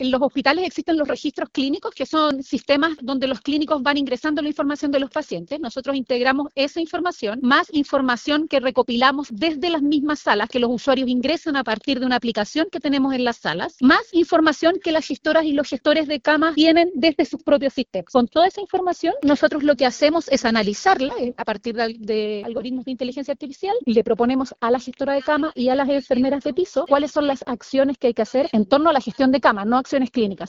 En los hospitales existen los registros clínicos, que son sistemas donde los clínicos van ingresando la información de los pacientes. Nosotros integramos esa información, más información que recopilamos desde las mismas salas, que los usuarios ingresan a partir de una aplicación que tenemos en las salas, más información que las gestoras y los gestores de cama tienen desde sus propios sistemas. Con toda esa información, nosotros lo que hacemos es analizarla a partir de algoritmos de inteligencia artificial y le proponemos a la gestora de cama y a las enfermeras de piso cuáles son las acciones que hay que hacer en torno a la gestión de cama, no acciones clínicas.